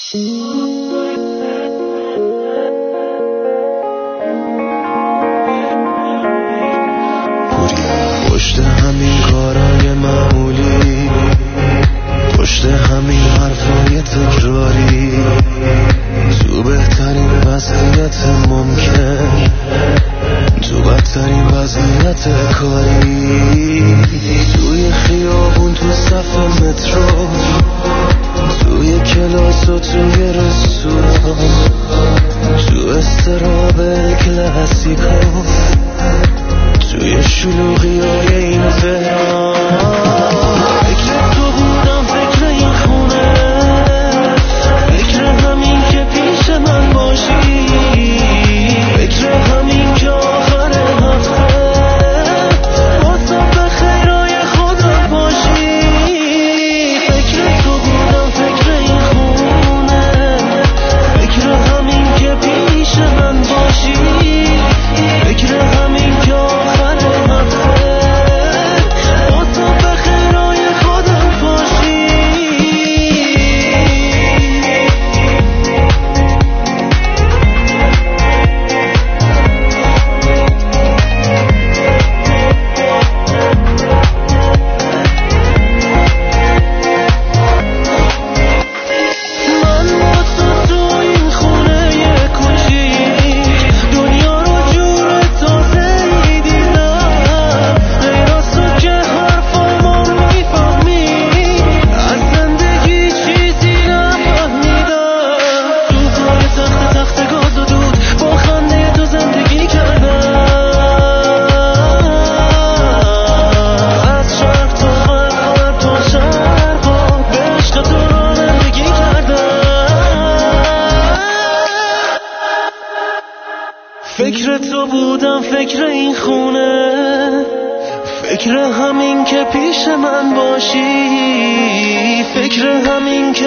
پشت همین کارای معمولی، پشت همین حرفای تکراری، تو بهترین وضعیت ممکن، تو بدترین وضعیت کاری، توی خیابون، تو صف مترو، توی کلاس و توی رستوران، تو استراب کلاسیکو، توی شلوغی های این تهران. فکر تو بودم، فکر این خونه، فکر همین که پیش من باشی، فکر همین که آخر هفته واسه به خیرای خودم باشی. فکر تو بودم، فکر این خونه، فکر همین که پیش من باشی، فکر همین که آخر هفته واسه به خیرای خودم باشی. من با تو این خونه کوچیک دنیا رو جور تازه‌ای دیدم، غیر از تو که حرفامو میفهمی، از زندگی چیزی نفهمیدم. تو پای تخت گاز و دود با خنده تو زندگی کردم، از شرق تا غرب تا شرقا به عشق تو رانندگی کردم. فکر تو بودم، فکر این خونه، فکر همین که پیش من باشی، فکر همین